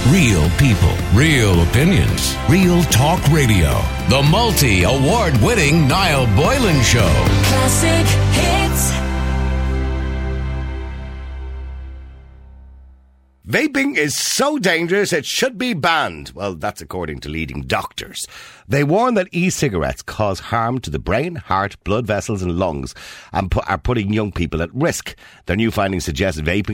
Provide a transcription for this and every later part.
Real people, real opinions, Real Talk Radio. The multi-award-winning Niall Boylan Show. Classic hits. Vaping is so dangerous it should be banned. Well, that's according to leading doctors. They warn that e-cigarettes cause harm to the brain, heart, blood vessels and lungs and are putting young people at risk. Their new findings suggest vaping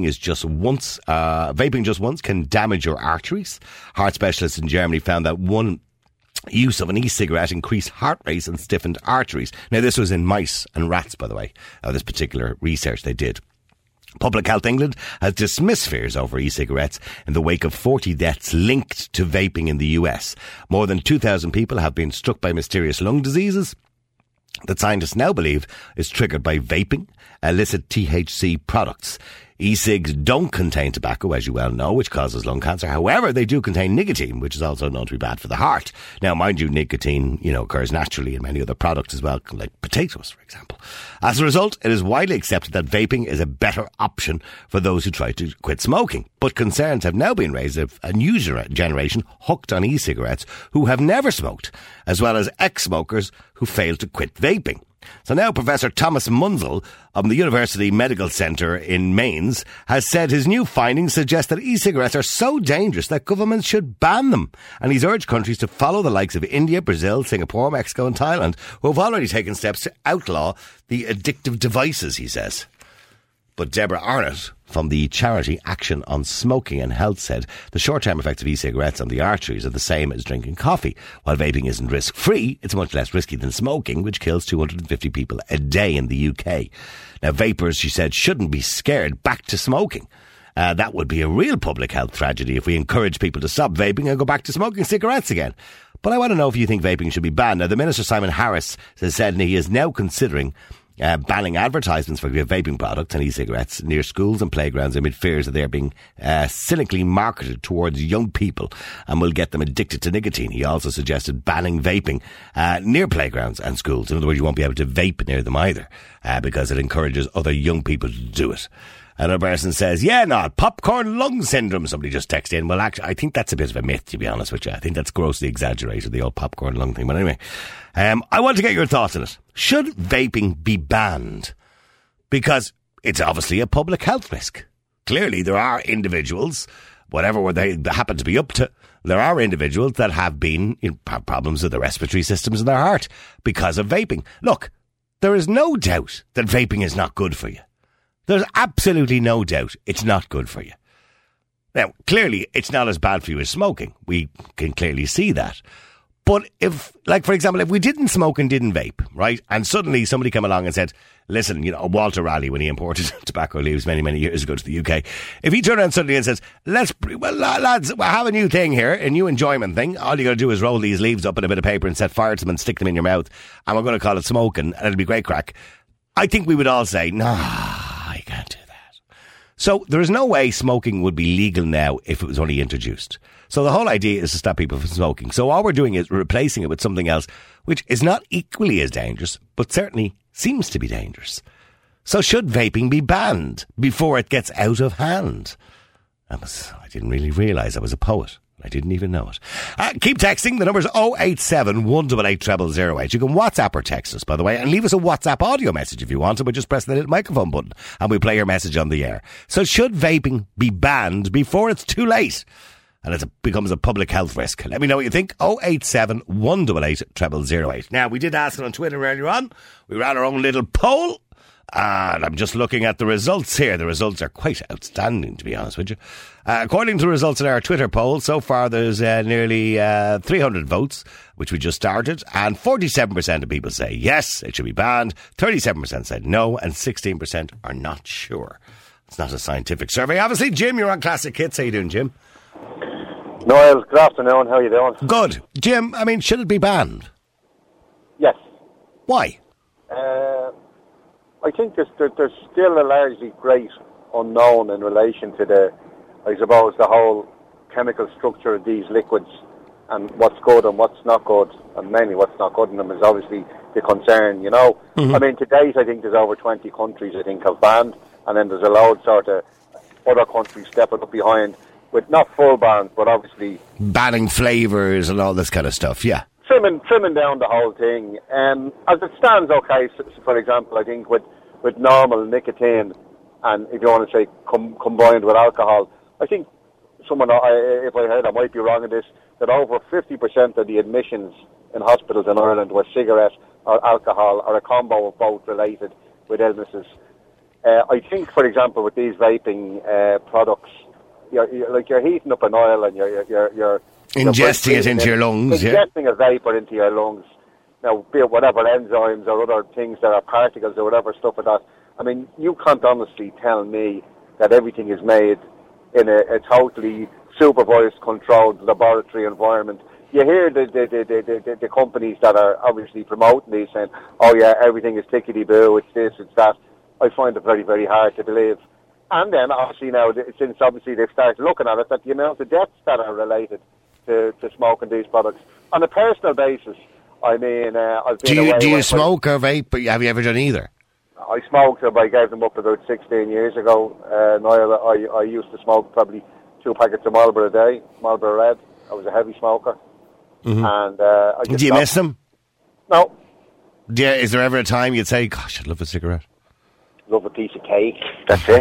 just once can damage your arteries. Heart specialists in Germany found that one use of an e-cigarette increased heart rates and stiffened arteries. Now, this was in mice and rats, by the way, this particular research they did. Public Health England has dismissed fears over e-cigarettes in the wake of 40 deaths linked to vaping in the US. More than 2,000 people have been struck by mysterious lung diseases that scientists now believe is triggered by vaping illicit THC products. E-cigs don't contain tobacco, as you well know, which causes lung cancer. However, they do contain nicotine, which is also known to be bad for the heart. Now, mind you, nicotine, occurs naturally in many other products as well, like potatoes, for example. As a result, it is widely accepted that vaping is a better option for those who try to quit smoking. But concerns have now been raised of a new generation hooked on e-cigarettes who have never smoked, as well as ex-smokers who failed to quit vaping. So now Professor Thomas Munzel of the University Medical Centre in Mainz has said his new findings suggest that e-cigarettes are so dangerous that governments should ban them. And he's urged countries to follow the likes of India, Brazil, Singapore, Mexico and Thailand, who have already taken steps to outlaw the addictive devices, he says. But Deborah Arnott from the charity Action on Smoking and Health said the short-term effects of e-cigarettes on the arteries are the same as drinking coffee. While vaping isn't risk-free, it's much less risky than smoking, which kills 250 people a day in the UK. Now, vapers, she said, shouldn't be scared back to smoking. That would be a real public health tragedy if we encourage people to stop vaping and go back to smoking cigarettes again. But I want to know if you think vaping should be banned. Now, the Minister, Simon Harris, has said he is now considering banning advertisements for vaping products and e-cigarettes near schools and playgrounds amid fears that they're being cynically marketed towards young people and will get them addicted to nicotine. He also suggested banning vaping near playgrounds and schools. In other words, you won't be able to vape near them either because it encourages other young people to do it. Another person says, popcorn lung syndrome. Somebody just texted in. Well, actually, I think that's a bit of a myth, to be honest with you. I think that's grossly exaggerated, the old popcorn lung thing. But anyway, I want to get your thoughts on it. Should vaping be banned? Because it's obviously a public health risk. Clearly, there are individuals, whatever they happen to be up to, there are individuals that have been in problems with the respiratory systems in their heart because of vaping. Look, there is no doubt that vaping is not good for you. There's absolutely no doubt it's not good for you. Now, clearly, it's not as bad for you as smoking. We can clearly see that. But if, like, for example, if we didn't smoke and didn't vape, right, and suddenly somebody came along and said, listen, Walter Raleigh, when he imported tobacco leaves many, many years ago to the UK, if he turned around suddenly and says, lads, we'll have a new thing here, a new enjoyment thing. All you got to do is roll these leaves up in a bit of paper and set fire to them and stick them in your mouth, and we're going to call it smoking, and it'll be great crack. I think we would all say, you can't do that. So there is no way smoking would be legal now if it was only introduced. So the whole idea is to stop people from smoking. So all we're doing is replacing it with something else, which is not equally as dangerous, but certainly seems to be dangerous. So should vaping be banned before it gets out of hand? I didn't really realise I was a poet. I didn't even know it. Keep texting. The number's 087 188 0008. You can WhatsApp or text us, by the way, and leave us a WhatsApp audio message if you want to, but just press the little microphone button and we'll play your message on the air. So should vaping be banned before it's too late and it becomes a public health risk? Let me know what you think. 087 188 0008. Now, we did ask it on Twitter earlier on. We ran our own little poll. And I'm just looking at the results here. The results are quite outstanding, to be honest with you. According to the results in our Twitter poll, so far there's nearly 300 votes, which we just started, and 47% of people say yes, it should be banned, 37% said no, and 16% are not sure. It's not a scientific survey. Obviously, Jim, you're on Classic Hits. How you doing, Jim? Noel, good afternoon. How are you doing? Good. Jim, should it be banned? Yes. Why? I think there's still a largely great unknown in relation to the whole chemical structure of these liquids and what's good and what's not good, and mainly what's not good in them is obviously the concern, Mm-hmm. To date, I think there's over 20 countries, have banned, and then there's a load sort of other countries stepping up behind. with not full bans, but obviously banning flavours and all this kind of stuff, yeah. Trimming down the whole thing. As it stands, okay, so for example, I think with normal nicotine, and if you want to say combined with alcohol, I think if I heard, I might be wrong in this, that over 50% of the admissions in hospitals in Ireland were cigarette or alcohol or a combo of both related with illnesses. I think, for example, with these vaping products, you're heating up an oil and you're ingesting it into your lungs, ingesting a vapour into your lungs. Now, be it whatever enzymes or other things that are particles or whatever stuff like that. I mean, you can't honestly tell me that everything is made in a totally supervised, controlled laboratory environment. You hear the companies that are obviously promoting these saying, oh yeah, everything is tickety-boo, it's this, it's that. I find it very, very hard to believe. And then, obviously now, since obviously they've started looking at it, that the amount of deaths that are related to smoking these products. On a personal basis, I mean, I've been Do you smoke or vape? Have you ever done either? I smoked, but I gave them up about 16 years ago. I used to smoke probably 2 packets of Marlboro a day, Marlboro Red. I was a heavy smoker. Mm-hmm. And do you miss them? No. Yeah, is there ever a time you'd say, gosh, I'd love a cigarette? Love a piece of cake. That's it.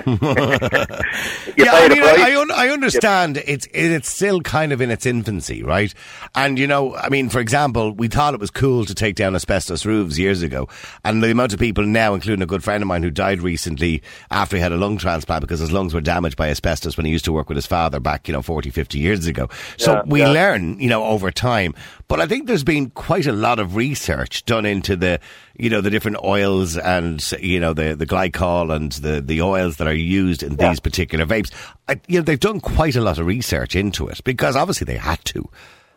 Yeah, I mean, I understand it's still kind of in its infancy, right? And, you know, I mean, for example, we thought it was cool to take down asbestos roofs years ago. And the amount of people now, including a good friend of mine who died recently after he had a lung transplant because his lungs were damaged by asbestos when he used to work with his father back, 40, 50 years ago. So we learn, over time. But I think there's been quite a lot of research done into the different oils and, the glycol and the oils that are used in these particular vapes. They've done quite a lot of research into it because obviously they had to.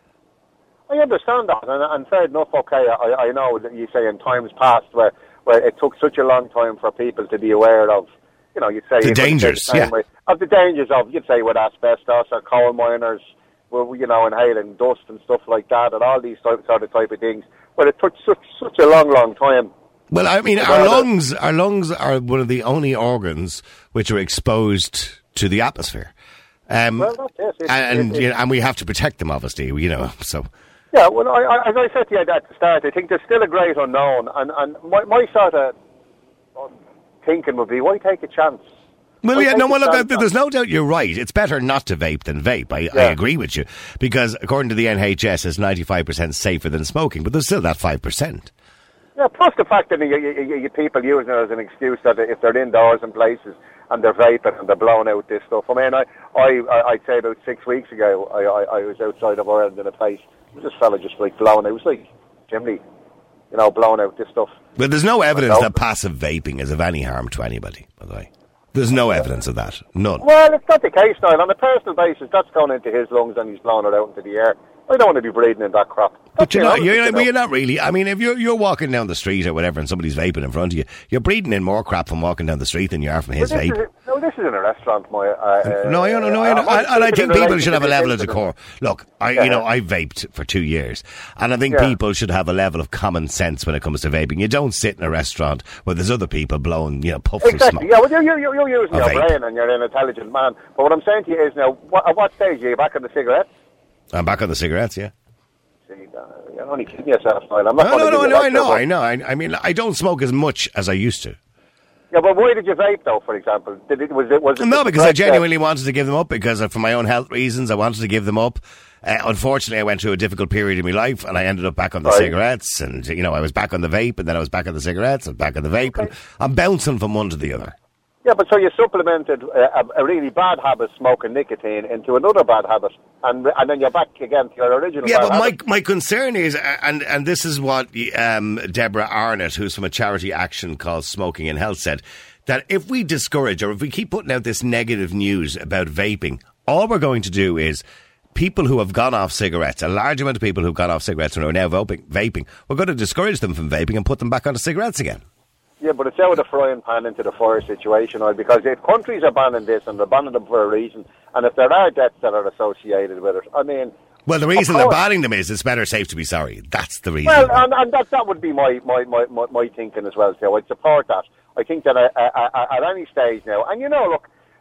I understand that, and fair enough, okay, I know that you say in times past where it took such a long time for people to be aware of, you'd say... The dangers, of the dangers of, you'd say, with asbestos or coal miners, inhaling dust and stuff like that, and all these type of things. But it took such a long time. Well, I mean, our lungs are one of the only organs which are exposed to the atmosphere. Well, that's it. And we have to protect them, obviously, so... Yeah, well, as I said to you at the start, I think there's still a great unknown, and my sort of thinking would be, why take a chance? Well, there's no doubt you're right. It's better not to vape than vape. I agree with you. Because according to the NHS, it's 95% safer than smoking, but there's still that 5%. Yeah, plus the fact that you people using it as an excuse that if they're indoors in places and they're vaping and they're blowing out this stuff. I mean, I'd say about 6 weeks ago, I was outside of Ireland in a place. This fella just blowing out. It was like chimney, blowing out this stuff. Well, there's no evidence that passive vaping is of any harm to anybody, by the way. There's no evidence of that. None. Well, it's not the case, Niall. On a personal basis, that's going into his lungs and he's blowing it out into the air. I don't want to be breathing in that crap. But you're not really. I mean, if you're walking down the street or whatever and somebody's vaping in front of you, you're breathing in more crap from walking down the street than you are from his vape. This is in a restaurant, No, I know. And I think people should have a level of decor. Look, I vaped for 2 years, and I think people should have a level of common sense when it comes to vaping. You don't sit in a restaurant where there's other people blowing, puffs of smoke. Yeah, well, you're using your brain and you're an intelligent man. But what I'm saying to you is now, at what stage are you back on the cigarettes? I'm back on the cigarettes, yeah. You're only kidding yourself, Niall. I know. I mean, I don't smoke as much as I used to. Yeah, but why did you vape, though, for example? Was it no, because I genuinely wanted to give them up, because for my own health reasons, I wanted to give them up. Unfortunately, I went through a difficult period in my life, and I ended up back on the cigarettes, and, I was back on the vape, and then I was back on the cigarettes, and back on the vape, and I'm bouncing from one to the other. Yeah, but so you supplemented a really bad habit, smoking nicotine, into another bad habit, and then you're back again to your original bad habit. Yeah, but my concern is, and this is what Deborah Arnott, who's from a charity action called Smoking and Health, said, that if we discourage or if we keep putting out this negative news about vaping, all we're going to do is people who have gone off cigarettes, a large amount of people who've gone off cigarettes and are now vaping, we're going to discourage them from vaping and put them back onto cigarettes again. Yeah, but it's out of the frying pan into the fire situation, because if countries are banning this, and they're banning them for a reason, and if there are deaths that are associated with it, I mean... Well, the reason they're banning them is it's better safe to be sorry. That's the reason. Well, and that would be my thinking as well, too. I'd support that. I think that at any stage now, and look,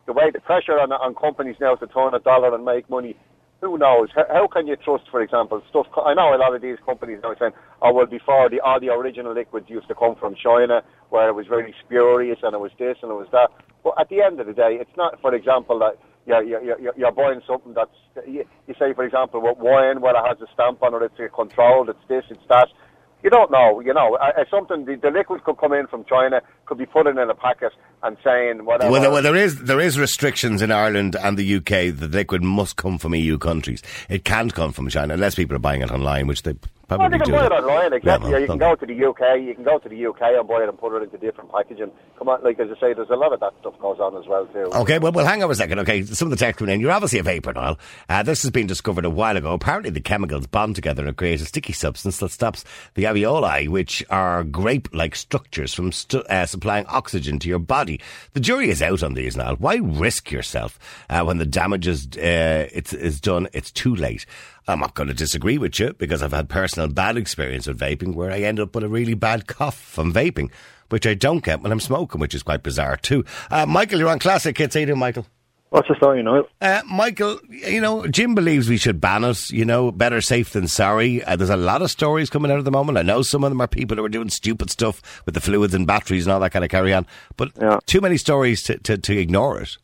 the way the pressure on companies now to turn a dollar and make money, who knows? How can you trust, for example, stuff? I know a lot of these companies now are saying, oh, well, before all the original liquids used to come from China, where it was very spurious and it was this and it was that. But at the end of the day, it's not, for example, that you're buying something that's, you say, for example, with wine, well, it has a stamp on it, it's controlled, it's this, it's that. You don't know, something, the liquid could come in from China, could be put in a packet and saying whatever. Well, there is restrictions in Ireland and the UK that the liquid must come from EU countries. It can't come from China unless people are buying it online, which they probably do. Well, they can buy it online, exactly. You can go to the UK and buy it and put it into different packaging. Come on, like as I say, there's a lot of that stuff goes on as well too. Okay, well, hang on a second. Okay, some of the text coming in. You're obviously a vapor, Niall. This has been discovered a while ago. Apparently the chemicals bond together and create a sticky substance that stops the alveoli, which are grape-like structures, from supplying oxygen to your body. The jury is out on these, Niall. Why risk yourself when the damage is done? It's too late. I'm not going to disagree with you because I've had personal bad experience with vaping where I end up with a really bad cough from vaping, which I don't get when I'm smoking, which is quite bizarre too. Michael, you're on Classic Hits. How you doing, Michael? What's the story, Niall? Michael, Jim believes we should ban it, better safe than sorry. There's a lot of stories coming out at the moment. I know some of them are people who are doing stupid stuff with the fluids and batteries and all that kind of carry on, but too many stories to ignore it.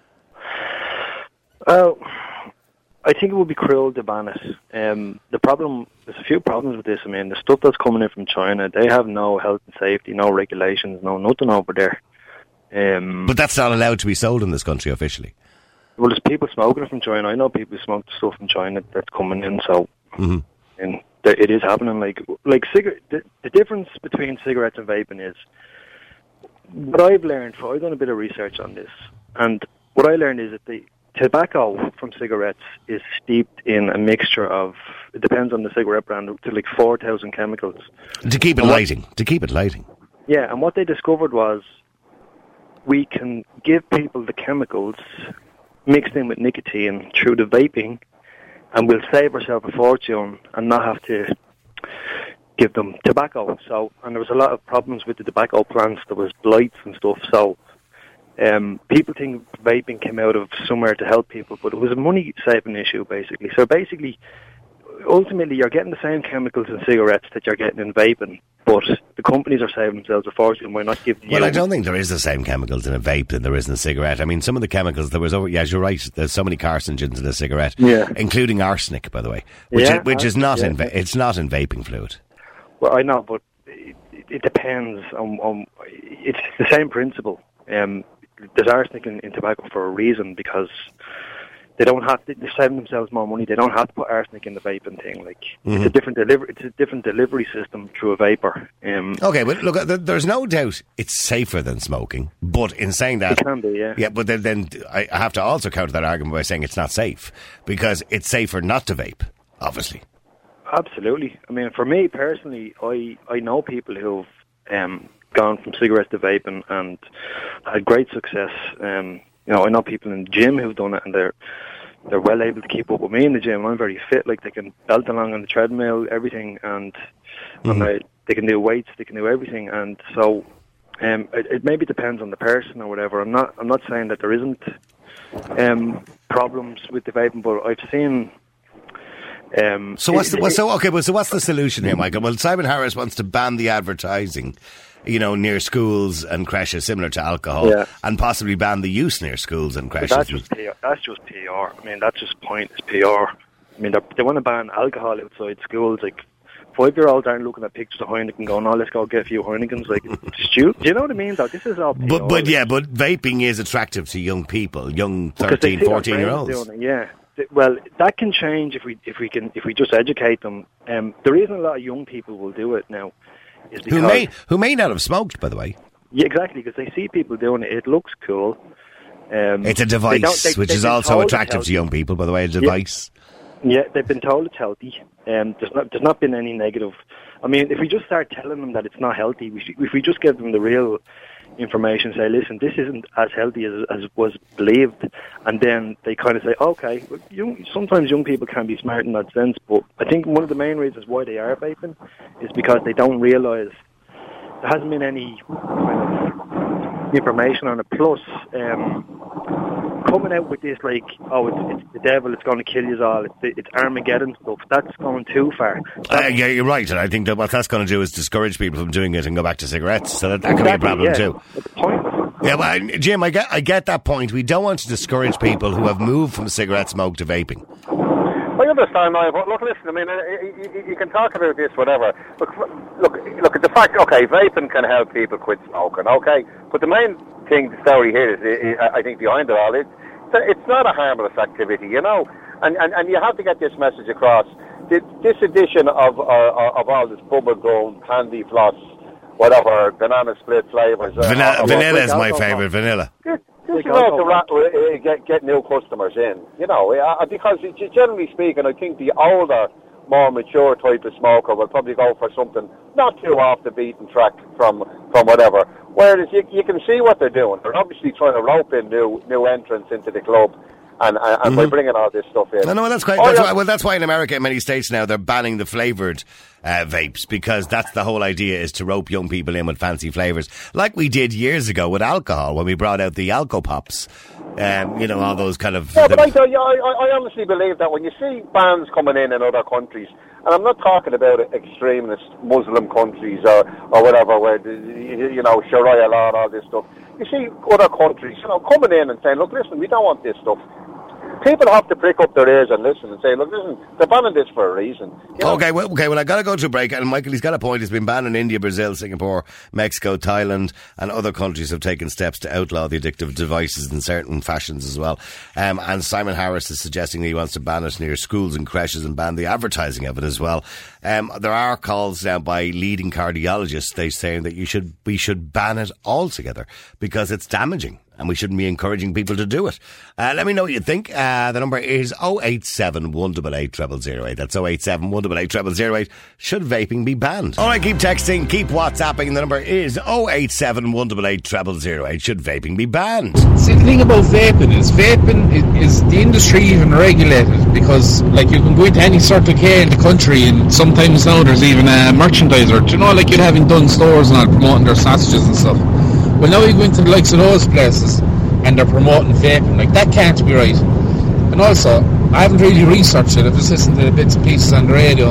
I think it would be cruel to ban it. There's a few problems with this. I mean, the stuff that's coming in from China, they have no health and safety, no regulations, nothing over there. But that's not allowed to be sold in this country officially. Well, there's people smoking it from China. I know people who smoke the stuff from China that's coming in, so and it is happening. Like the difference between cigarettes and vaping is, what I've learned, I've done a bit of research on this, and what I learned is that the tobacco from cigarettes is steeped in a mixture of, it depends on the cigarette brand, to like 4,000 chemicals. To keep it lighting. Yeah, and what they discovered was we can give people the chemicals mixed in with nicotine through the vaping, and we'll save ourselves a fortune and not have to give them tobacco. So, and there was a lot of problems with the tobacco plants. There was blights and stuff, so people think vaping came out of somewhere to help people, but it was a money-saving issue, basically. So basically, ultimately, you're getting the same chemicals in cigarettes that you're getting in vaping, but the companies are saving themselves a fortune by not giving you... Well, I don't think there is the same chemicals in a vape than there is in a cigarette. I mean, some of the chemicals, yes, you're right, there's so many carcinogens in a cigarette, including arsenic, by the way, which is not it's not in vaping fluid. Well, I know, but it depends on it's the same principle. There's arsenic in tobacco for a reason, because they don't have to, they're saving themselves more money. They don't have to put arsenic in the vaping thing. It's a different delivery system through a vapor. Okay, but look, there's no doubt it's safer than smoking. But in saying that, it can be, yeah. Yeah, but then I have to also counter that argument by saying it's not safe, because it's safer not to vape, obviously. Absolutely. I mean, for me personally, I know people who've gone from cigarettes to vaping and had great success. I know people in the gym who've done it, and they're well able to keep up with me in the gym. I'm very fit, like they can belt along on the treadmill, everything, and they can do weights, they can do everything, and so it maybe depends on the person or whatever. I'm not saying that there isn't problems with the vaping, but I've seen. So what's the solution here, Michael? Well, Simon Harris wants to ban the advertising, near schools and creches, similar to alcohol, and possibly ban the use near schools and creches. That's just PR. I mean, that's just pointless PR. I mean, they want to ban alcohol outside schools. Like, 5-year-olds aren't looking at pictures of Heineken going, let's go get a few Heinekens. Like, it's stupid. Do you know what I mean, though? This is all PR. But vaping is attractive to young people, young 13, 14-year-olds. Yeah. Well, that can change if we just educate them. The reason a lot of young people will do it now is because who may not have smoked, by the way. Yeah, exactly, because they see people doing it. It looks cool. It's a device, which is also attractive to young people, by the way. A device. Yeah, they've been told it's healthy. There's not been any negative. I mean, if we just start telling them that it's not healthy, if we just give them the real information, say, listen, this isn't as healthy as was believed, and then they kind of say, okay, sometimes young people can be smart in that sense, but I think one of the main reasons why they are vaping is because they don't realise there hasn't been any kind of information on it. Plus, coming out with this like, it's the devil, it's going to kill you all, it's Armageddon stuff. That's going too far. Yeah, you're right, and I think that what that's going to do is discourage people from doing it and go back to cigarettes. So that could be a problem too. It's pointless. Yeah, well, Jim, I get that point. We don't want to discourage people who have moved from cigarette smoke to vaping. I understand now, but look, listen, I mean, you can talk about this, whatever. Look at the fact, okay, vaping can help people quit smoking, okay? But the main thing, the story here is I think behind it all, it's not a harmless activity, you know? And you have to get this message across. This edition of all this bubble gum, candy floss, whatever, banana split flavours. Vanilla is my favourite, vanilla. This is all to get new customers in, you know, because generally speaking, I think the older, more mature type of smoker will probably go for something not too off the beaten track from whatever. Whereas you can see what they're doing. They're obviously trying to rope in new entrants into the club. And by bringing all this stuff in. No, that's quite. That's why in America, in many states now, they're banning the flavoured vapes, because that's the whole idea, is to rope young people in with fancy flavours, like we did years ago with alcohol when we brought out the Alco Pops. You know, all those kind of. Yeah, but I honestly believe that when you see bans coming in other countries, and I'm not talking about extremist Muslim countries or whatever, where you know, Sharia law and all this stuff. You see other countries, you know, coming in and saying, look, listen, we don't want this stuff. People have to prick up their ears and listen and say, look, listen, they're banning this for a reason. You know? Okay, well, I got to go to a break. And Michael, he's got a point. It's been banned in India, Brazil, Singapore, Mexico, Thailand, and other countries have taken steps to outlaw the addictive devices in certain fashions as well. And Simon Harris is suggesting that he wants to ban it near schools and creches and ban the advertising of it as well. There are calls now by leading cardiologists. They're saying that we should ban it altogether because it's damaging. And we shouldn't be encouraging people to do it. Let me know what you think. The number is 087 188 0008. That's 087 188 0008. Should vaping be banned? All right, keep texting, keep WhatsApping. The number is 087 188 0008. Should vaping be banned? See, the thing about vaping is the industry even regulated? Because, like, you can go into any Circle K in the country, and sometimes now there's even a merchandiser. Do you know, like you'd have in Dunn stores and all promoting their sausages and stuff. Well, now you go into the likes of those places and they're promoting vaping. Like, that can't be right. And also, I haven't really researched it. I've just listened to the bits and pieces on the radio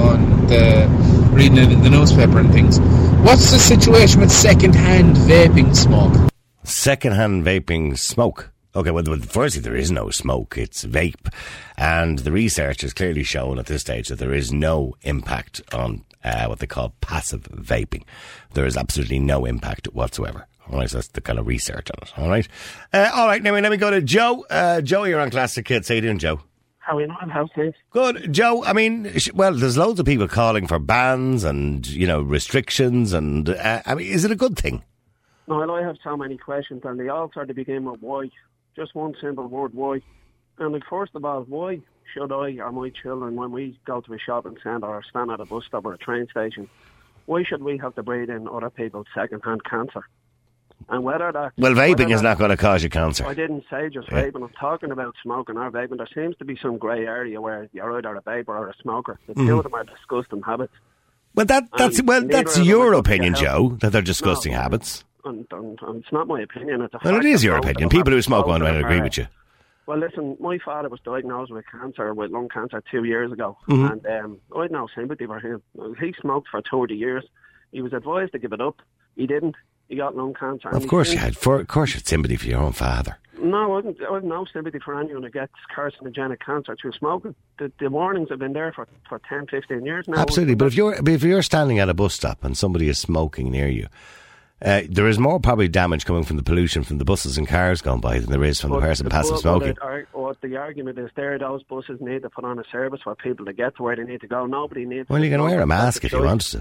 and reading it in the newspaper and things. What's the situation with second-hand vaping smoke? Second-hand vaping smoke? Okay, well, firstly, there is no smoke. It's vape. And the research has clearly shown at this stage that there is no impact on what they call passive vaping. There is absolutely no impact whatsoever. All right, so that's the kind of research on it. All right. Now let me go to Joe. Joe, you're on Classic Hits. How you doing, Joe? How are you doing? How's things? Good. Joe, I mean, well, there's loads of people calling for bans and, you know, restrictions. And, I mean, is it a good thing? No, I have so many questions, and they all sort of begin with why. Just one simple word, why. And, like, first of all, why should I or my children, when we go to a shopping centre or stand at a bus stop or a train station, why should we have to breathe in other people's second-hand cancer? And whether that... Well, vaping is not going to cause you cancer. I didn't say just vaping. I'm talking about smoking or vaping. There seems to be some grey area where you're either a vapor or a smoker. The two of them are disgusting habits. Well, that's your opinion, Joe, that they're disgusting habits. And it's not my opinion. It's a fact. Well, it is your opinion. People who smoke won't agree with you. Well, listen, my father was diagnosed with cancer, with lung cancer, 2 years ago. And I had no sympathy for him. He smoked for 30 years. He was advised to give it up. He didn't. He got lung cancer. Of course you had. Of course you had sympathy for your own father. No, I have no sympathy for anyone who gets carcinogenic cancer through smoking. The warnings have been there for 10, 15 years now. Absolutely, but if you're standing at a bus stop and somebody is smoking near you, there is more probably damage coming from the pollution from the buses and cars going by than there is from the person passive smoking. What the argument is there, those buses need to put on a service for people to get to where they need to go. Nobody needs. Well, you can wear a mask if you want to.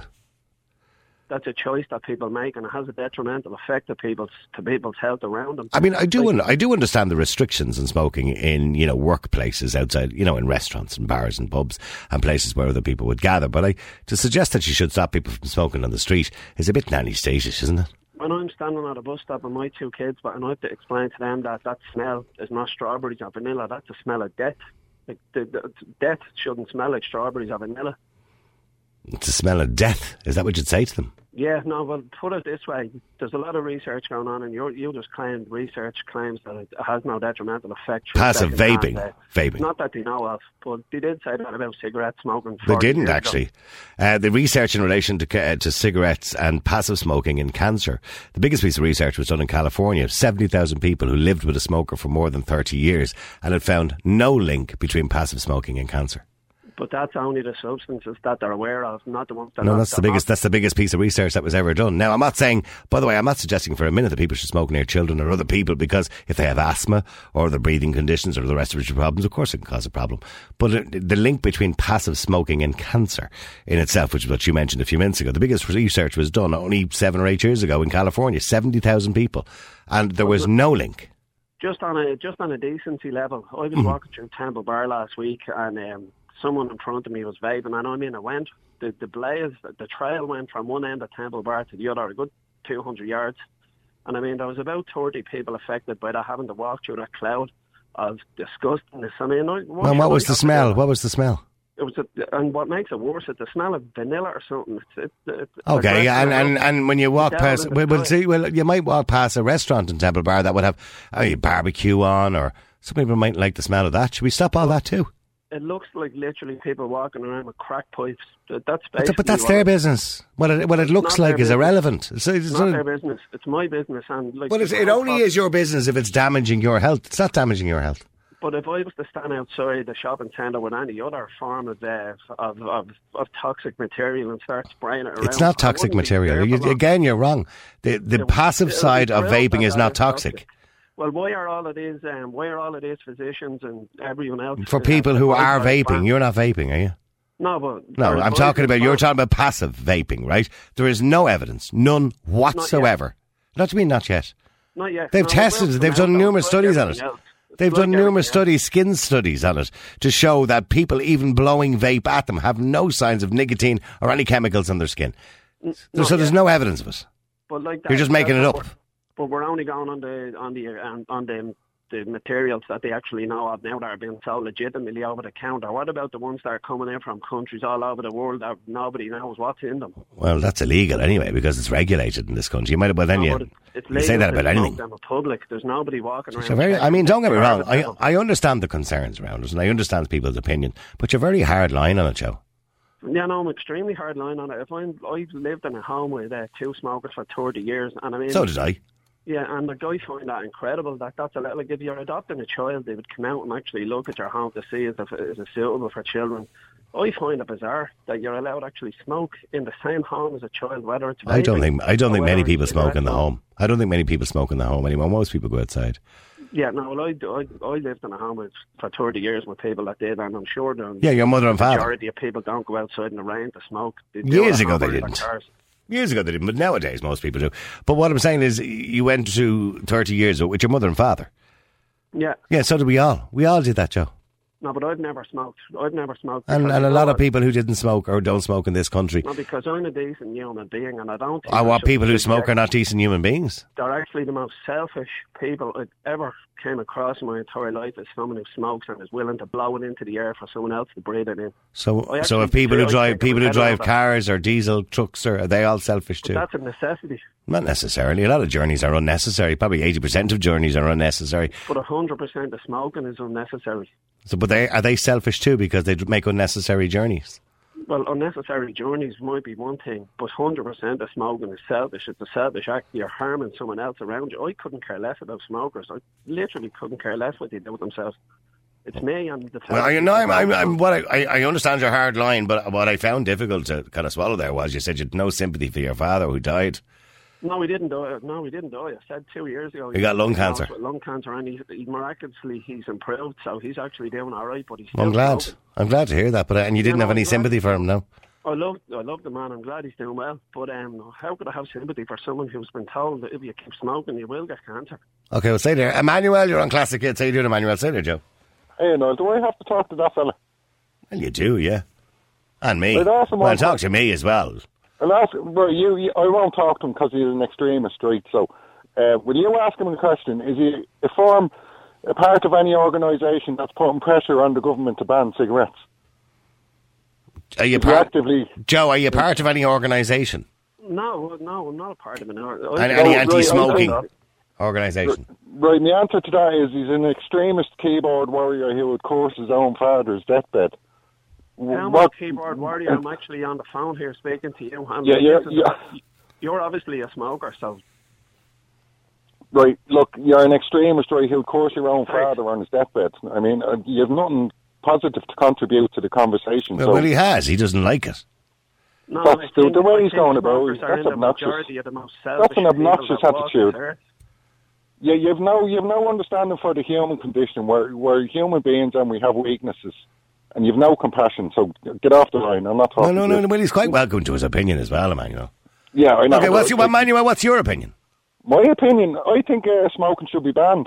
That's a choice that people make, and it has a detrimental effect to people's health around them. I mean, I do understand the restrictions on smoking in, you know, workplaces outside, you know, in restaurants and bars and pubs and places where other people would gather. But to suggest that you should stop people from smoking on the street is a bit nanny-statish, isn't it? When I'm standing at a bus stop with my two kids, and I have to explain to them that smell is not strawberries or vanilla, that's a smell of death. Like the death shouldn't smell like strawberries or vanilla. It's a smell of death. Is that what you'd say to them? Yeah, no, well, put it this way. There's a lot of research going on, and you just claimed research claims that it has no detrimental effect. Passive vaping. Vaping. Not that they know of, but they did say that about cigarette smoking. They didn't, actually. The research in relation to cigarettes and passive smoking in cancer, the biggest piece of research was done in California. 70,000 people who lived with a smoker for more than 30 years, and it found no link between passive smoking and cancer. But that's only the substances that they're aware of, not the ones that. No, that's the biggest piece of research that was ever done. Now, I'm not saying, by the way, I'm not suggesting for a minute that people should smoke near children or other people, because if they have asthma or other breathing conditions or the respiratory problems, of course it can cause a problem. But the link between passive smoking and cancer in itself, which is what you mentioned a few minutes ago, the biggest research was done only 7 or 8 years ago in California, 70,000 people, and there was no link. Just on a decency level, I was walking through Temple Bar last week, and someone in front of me was vaping, and I mean, the trail went from one end of Temple Bar to the other, a good 200 yards. And I mean, there was about 30 people affected by that, having to walk through that cloud of disgustingness. I mean, what was the smell? What was the smell? It was, and what makes it worse, it's the smell of vanilla or something. Okay, and when you walk past, you might walk past a restaurant in Temple Bar that would have barbecue on, or some people might like the smell of that. Should we stop all that too? It looks like literally people walking around with crack pipes. But that's their business. What it looks like is irrelevant. It's not their business. It's my business. And well, it only is your business if it's damaging your health. It's not damaging your health. But if I was to stand outside the shopping centre with any other form of toxic material and start spraying it around, it's not toxic material. You're wrong. The passive side of vaping is not toxic. Well, why are all of these physicians and everyone else for people who are vaping? You're not vaping, are you? No, I'm talking about. You're talking about passive vaping, right? There is no evidence, none whatsoever. Not yet. Not yet. They've tested it. They've done numerous studies on it. They've done numerous skin studies on it, to show that people even blowing vape at them have no signs of nicotine or any chemicals on their skin. So there's no evidence of it. But like that, you're just making it up. But we're only going on the materials that they actually know of now that are being sold legitimately over the counter. What about the ones that are coming in from countries all over the world that nobody knows what's in them? Well, that's illegal anyway, because it's regulated in this country. You might have, you say that about anything. In public, there's nobody walking around. Don't get me wrong. I understand the concerns around us, and I understand people's opinion, but you're very hard line on it, Joe. Yeah, no, I'm extremely hard line on it. I've lived in a home with 2 smokers for 30 years, and I mean, so did I. Yeah, and the guys find that incredible. That's like if you're adopting a child, they would come out and actually look at your home to see is it suitable for children. I find it bizarre that you're allowed to actually smoke in the same home as a child, whether it's vaping. I don't think many people smoke in the home. I don't think many people smoke in the home anymore. Most people go outside. Yeah, no, well, I lived in a home for 30 years with people that did, and I'm sure your mother and father. The majority of people don't go outside in the rain to smoke. Years ago they didn't. But nowadays most people do. But what I'm saying is, you went to 30 years with your mother and father. Yeah. Yeah, so did we all. We all did that, Joe. No, but I've never smoked. And a lot of people who didn't smoke or don't smoke in this country. No, because I'm a decent human being, and I don't think... what people who smoke are not decent human beings? They're actually the most selfish people I've ever came across in my entire life, is someone who smokes and is willing to blow it into the air for someone else to breathe it in. So if people who drive cars or diesel trucks, are they all selfish too? But that's a necessity. Not necessarily. A lot of journeys are unnecessary. Probably 80% of journeys are unnecessary. But 100% of smoking is unnecessary. So, but are they selfish too, because they make unnecessary journeys? Well, unnecessary journeys might be one thing, but 100% of smoking is selfish. It's a selfish act. You're harming someone else around you. I couldn't care less about smokers. I literally couldn't care less what they do with themselves. It's me and the... Well, I understand your hard line, but what I found difficult to kind of swallow there was you said you had no sympathy for your father who died. No, he didn't die. I said 2 years ago. He got lung cancer. Lung cancer, and he miraculously he's improved, so he's actually doing all right. But he's still I'm glad to hear that. But and you didn't have any sympathy for him, no? I love the man. I'm glad he's doing well. But how could I have sympathy for someone who's been told that if you keep smoking, you will get cancer? Okay, well, stay there. Emmanuel, you're on Classic Hits. How you doing, Emmanuel? Stay there, Joe. Hey, Noel, do I have to talk to that fella? Well, you do, yeah. And me. Well, talk to me as well. I won't talk to him because he's an extremist, right? So, will you ask him a question? Is he a part of any organisation that's putting pressure on the government to ban cigarettes? Joe, are you part of any organisation? No, I'm not a part of an Any anti-smoking organisation? Right, my answer to that is he's an extremist keyboard warrior who would curse his own father's deathbed. I'm a keyboard warrior. I'm actually on the phone here speaking to you. You're obviously a smoker, so... Right, look, you're an extremist, right, who'll curse your own father on his deathbed. I mean, you have nothing positive to contribute to the conversation. Well, he has. He doesn't like it. No, that's the way he's going about it. That's obnoxious. That's an obnoxious attitude. Yeah, you've no understanding for the human condition. We're human beings and we have weaknesses, and you've no compassion. So get off the line. I'm not talking. No. Well, he's quite welcome to his opinion as well, Emmanuel. Yeah, I know. Okay, Emmanuel, what's your opinion? My opinion, I think smoking should be banned.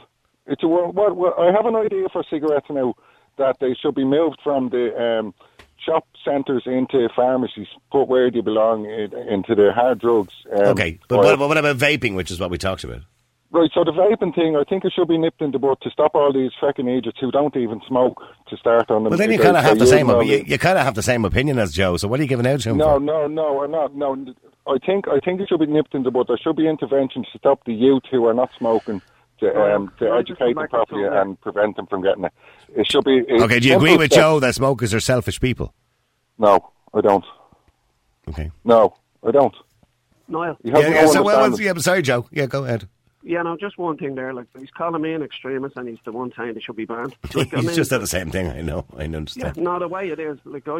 I have an idea for cigarettes now that they should be moved from the shop centres into pharmacies, put where they belong, into the hard drugs. Okay, but what about vaping, which is what we talked about? Right, so the vaping thing, I think it should be nipped in the bud to stop all these fucking idiots who don't even smoke to start on them. Well, then you kind of have the same. You kind of have the same opinion as Joe. So what are you giving out to him? No, I'm not. No, I think it should be nipped in the bud. There should be intervention to stop the youth who are not smoking to educate them properly and prevent them from getting it. It should be. Okay, do you agree with Joe that smokers are selfish people? No, I don't. Okay. No, I don't. Niall. I'm sorry, Joe. Yeah, go ahead. Yeah, no, just one thing there. Like, he's calling me an extremist, and he's the one saying they should be banned. He's just said the same thing. I know. I understand. Yeah, no, the way it is. Like, I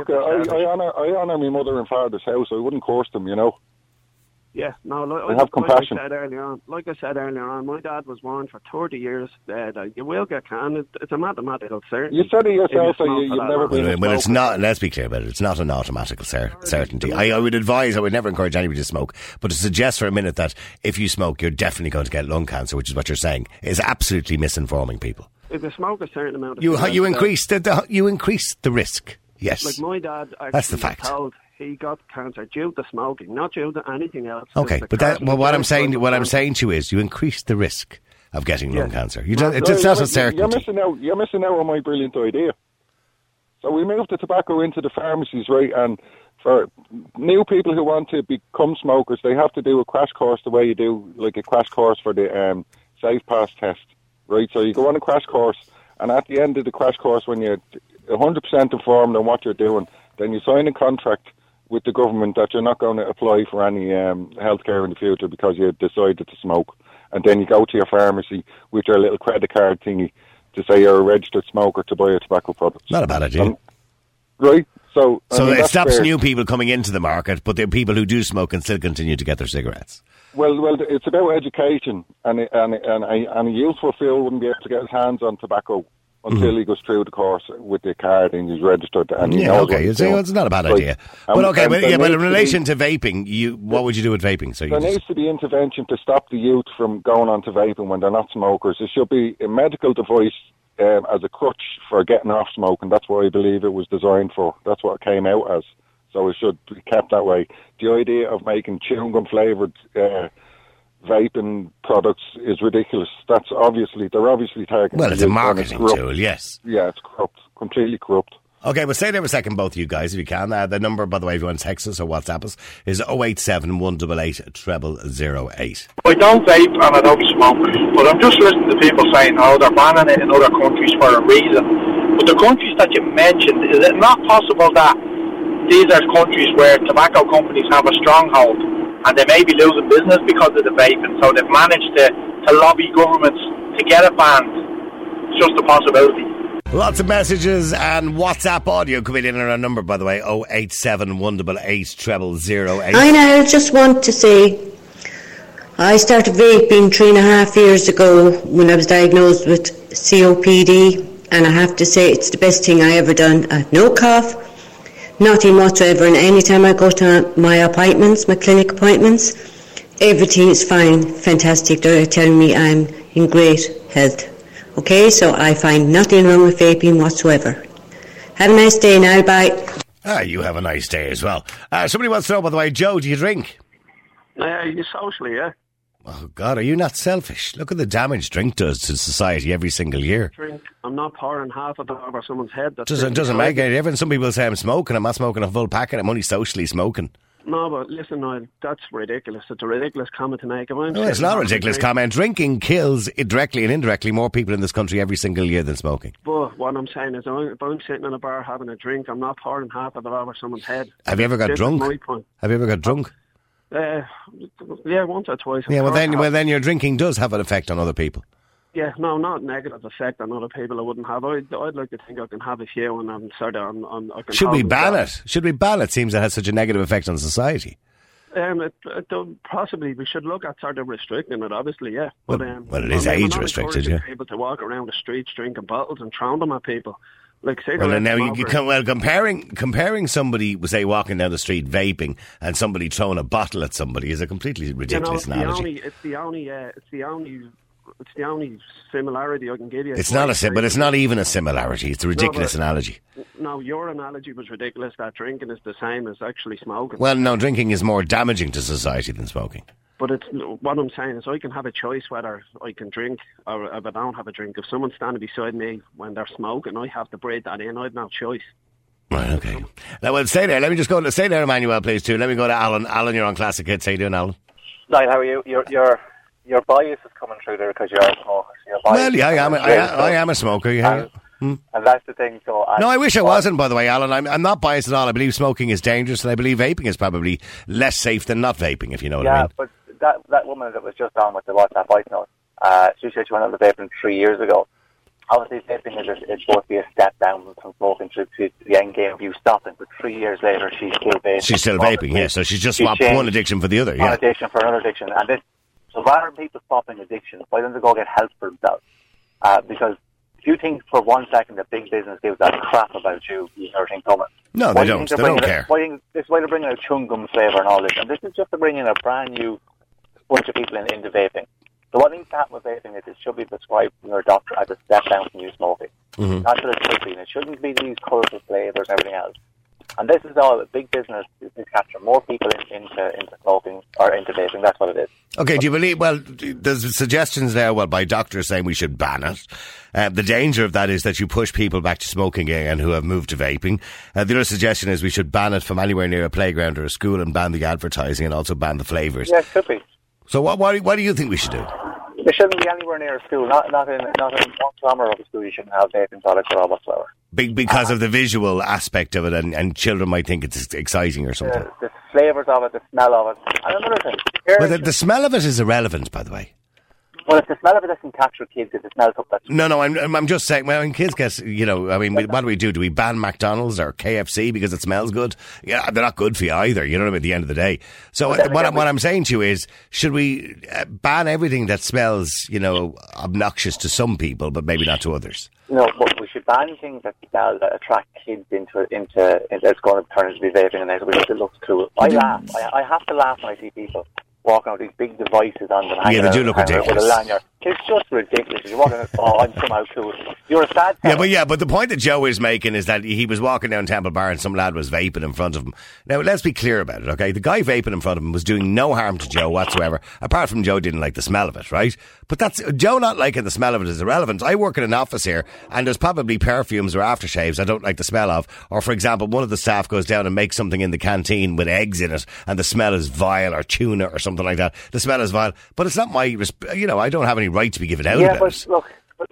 honour my mother and father's house. I wouldn't curse them, you know. Yeah, no, I have compassion. Like I said earlier on, my dad was born for 30 years. You will get canned. It's a mathematical certainty. You said it yourself, so you've never been. Well, it's not. Let's be clear about it. It's not an automatical certainty. I would never encourage anybody to smoke, but to suggest for a minute that if you smoke, you're definitely going to get lung cancer, which is what you're saying, is absolutely misinforming people. If you smoke a certain amount of you increase the risk. Yes, like my dad. That's the fact. He got cancer due to smoking, not due to anything else. Okay, but what I'm saying to you is you increase the risk of getting lung cancer. It's not a certainty. You're missing out on my brilliant idea. So we moved the tobacco into the pharmacies, right? And for new people who want to become smokers, they have to do a crash course the way you do, like a crash course for the Safe Pass test, right? So you go on a crash course, and at the end of the crash course, when you're 100% informed on what you're doing, then you sign a contract with the government that you're not going to apply for any healthcare in the future because you decided to smoke. And then you go to your pharmacy with your little credit card thingy to say you're a registered smoker to buy a tobacco product. Not a bad idea. Right? So it stops new people coming into the market, but the people who do smoke can still continue to get their cigarettes. Well, it's about education, and a youthful Phil wouldn't be able to get his hands on tobacco until he goes through the course with the card and he's registered. And it's not a bad idea. But in relation to vaping, what would you do with vaping? So there needs to be intervention to stop the youth from going on to vaping when they're not smokers. There should be a medical device as a crutch for getting off smoking. That's what I believe it was designed for. That's what it came out as. So it should be kept that way. The idea of making chewing gum flavoured vaping products is ridiculous. They're obviously targeting. Well, it's a marketing tool, yes. Yeah, it's corrupt, completely corrupt. Okay, well, stay there for a second, both of you guys, if you can. The number, by the way, if you want to text us or WhatsApp us, is 087 188 0008. I don't vape and I don't smoke, but I'm just listening to people saying, they're banning it in other countries for a reason. But the countries that you mentioned, is it not possible that these are countries where tobacco companies have a stronghold and they may be losing business because of the vaping, so they've managed to lobby governments to get it banned? It's just a possibility. Lots of messages and WhatsApp audio coming in on our number, by the way, 087 188 0008. I now just want to say I started vaping 3.5 years ago when I was diagnosed with COPD, and I have to say it's the best thing I ever done. I have no cough, nothing whatsoever, and any time I go to my appointments, my clinic appointments, everything is fine, fantastic. They're telling me I'm in great health. Okay, so I find nothing wrong with vaping whatsoever. Have a nice day now, bye. You have a nice day as well. Somebody wants to know, by the way, Joe, do you drink? Socially, yeah. Oh, God, are you not selfish? Look at the damage drink does to society every single year. I'm not pouring half of it over someone's head. Doesn't make any difference. Some people say I'm smoking. I'm not smoking a full packet. I'm only socially smoking. No, but listen, Niall, that's ridiculous. It's a ridiculous comment to make. No, it's not a ridiculous comment. Drinking kills directly and indirectly more people in this country every single year than smoking. But what I'm saying is, if I'm sitting in a bar having a drink, I'm not pouring half of it over someone's head. Have you ever got drunk? This is my point. Have you ever got drunk? Yeah, once or twice. Yeah, well then your drinking does have an effect on other people. Yeah, no, not negative effect on other people I wouldn't have. I'd like to think I can have a few and I'm sort of... I can Should we ban it? Should we ban it? Seems it has such a negative effect on society. Possibly we should look at sort of restricting it, obviously, yeah. Well, it is age restricted, yeah. People to walk around the streets drinking bottles and throwing them at people. Like, well, now comparing somebody, say, walking down the street vaping and somebody throwing a bottle at somebody is a completely ridiculous analogy. It's the only similarity I can give you. It's but it's not even a similarity. It's a ridiculous analogy. No, your analogy was ridiculous. That drinking is the same as actually smoking. Well, no, drinking is more damaging to society than smoking. But what I'm saying is I can have a choice whether I can drink or if I don't have a drink. If someone's standing beside me when they're smoking, I have to breathe that in. I have no choice. Right, okay. Now, well, stay there. Let me just go. Stay there, Emmanuel, please, too. Let me go to Alan. Alan, you're on Classic Hits. How you doing, Alan? Niall, how are you? Your bias is coming through there because you're a smoker. So well, yeah, I am a smoker. Yeah. And that's the thing. So no, I wish I wasn't, by the way, Alan. I'm not biased at all. I believe smoking is dangerous, and I believe vaping is probably less safe than not vaping, if you know what I mean. Yeah, but that woman that was just on with the WhatsApp voice note, she said she went out to vaping 3 years ago. Obviously, vaping is supposed to be a step down from smoking to the end game of you stopping, but 3 years later, she's still vaping. She's still vaping, yeah, so she's just swapped one addiction for the other, yeah. One addiction for another addiction. And so rather than people stopping addiction, why don't they go get help for themselves? Because if you think for 1 second that big business gives that crap about you, you never think coming. No, they don't. They don't care. This is why they're bringing out chewing gum flavour and all this. And this is just to bring in a brand new bunch of people into vaping. So what needs to happen with vaping is it should be prescribed from your doctor as a step down from you smoking. Mm-hmm. That's what it should be. And it shouldn't be these colourful flavours and everything else. And this is all a big business to capture more people into smoking or into vaping. That's what it is. Okay, do you believe, well, there's suggestions there, by doctors saying we should ban it. The danger of that is that you push people back to smoking again who have moved to vaping. The other suggestion is we should ban it from anywhere near a playground or a school and ban the advertising and also ban the flavours. Yeah, it could be. So what do you think we should do? It shouldn't be anywhere near a school. Not in 1 kilometre of a school. You shouldn't have vaping products at all whatsoever. Because of the visual aspect of it, and children might think it's exciting or something. The flavours of it, the smell of it, and another thing. Well, the smell of it is irrelevant, by the way. Well, if the smell of it doesn't capture kids, if it smells up, that's... No, I'm just saying, well, when kids get, what do we do? Do we ban McDonald's or KFC because it smells good? Yeah, they're not good for you either, you know what I mean, at the end of the day. So what I'm saying to you is, should we ban everything that smells, obnoxious to some people, but maybe not to others? No, but we should ban things that smell that attract kids into it's going to turn into be vaping, and we have to look through it. I laugh. I have to laugh when I see people walking out with these big devices on them. Yeah, they do look ridiculous. With a lanyard. It's just ridiculous. You're walking out, I'm somehow cool. You're a sad fellow. Yeah, but the point that Joe is making is that he was walking down Temple Bar and some lad was vaping in front of him. Now, let's be clear about it, okay? The guy vaping in front of him was doing no harm to Joe whatsoever, apart from Joe didn't like the smell of it, right? But Joe not liking the smell of it is irrelevant. I work in an office here, and there's probably perfumes or aftershaves I don't like the smell of. Or, for example, one of the staff goes down and makes something in the canteen with eggs in it, and the smell is vile, or tuna or something like that. The smell is vile. But it's not my, I don't have any right to be given out about it. But look,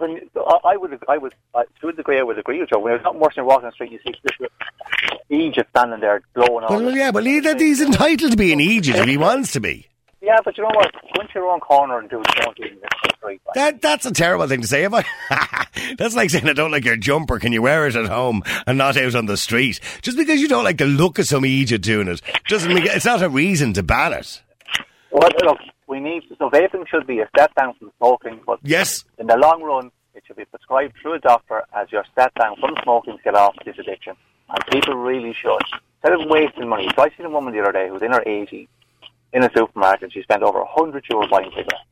I would, to a degree, I would agree with you. When it's not worse than walking on the street, you see Egypt standing there blowing on. Well, yeah, but he's entitled to be in Egypt if he wants to be. Yeah, but you know what? Go into your own corner and do it. Don't do it. That's a terrible thing to say. That's like saying I don't like your jumper. Can you wear it at home and not out on the street? Just because you don't like the look of some Egypt doing it doesn't mean it's not a reason to ban it. Well, look, so vaping should be a step down from smoking, but yes, in the long run, it should be prescribed through a doctor as your step down from smoking to get off this addiction. And people really should. Instead of wasting money. So I seen a woman the other day who was in her 80s in a supermarket and she spent over €100 buying cigarettes.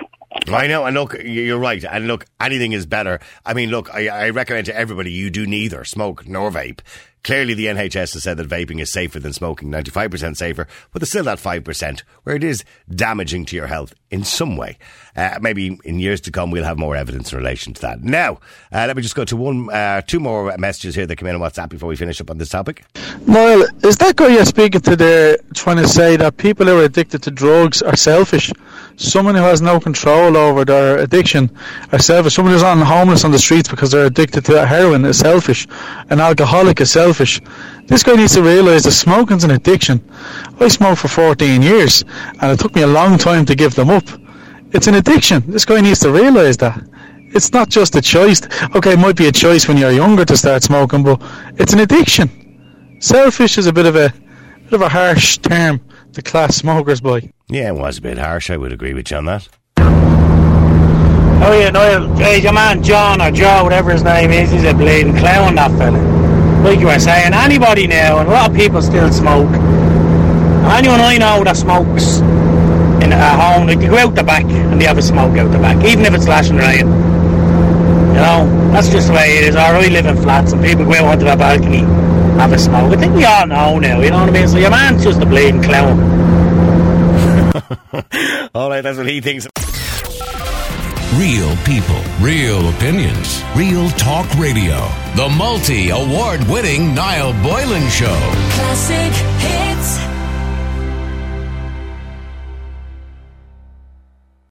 I know, and look, you're right, and look, anything is better. I mean, look, I recommend to everybody you do neither smoke nor vape. Clearly the NHS has said that vaping is safer than smoking, 95% safer, but there's still that 5% where it is damaging to your health. in some way. Maybe in years to come we'll have more evidence in relation to that. Now, let me just go to two more messages here that came in on WhatsApp before we finish up on this topic. Niall, is that guy you're speaking to there trying to say that people who are addicted to drugs are selfish? Someone who has no control over their addiction are selfish. Someone who's homeless on the streets because they're addicted to heroin is selfish. An alcoholic is selfish. This guy needs to realise that smoking's an addiction. I smoked for 14 years and it took me a long time to give them up. It's an addiction. This guy needs to realise that. It's not just a choice. Okay, it might be a choice when you're younger to start smoking, but it's an addiction. Selfish is a bit of a harsh term to class smokers by. Yeah, it was a bit harsh. I would agree with you on that. Oh yeah, Niall, hey, your man John or Joe, whatever his name is, he's a bleeding clown, that fella. Like you were saying, anybody now, and a lot of people still smoke. Anyone I know that smokes at home, like they go out the back and they have a smoke out the back, even if it's lashing rain. You know, that's just the way it is. Or I live in flats and people go out onto their balcony, have a smoke. I think we all know now, you know what I mean? So your man's just a bleeding clown. Alright, that's what he thinks. Real people, real opinions, real talk radio. The multi-award winning Niall Boylan Show. Classic hits.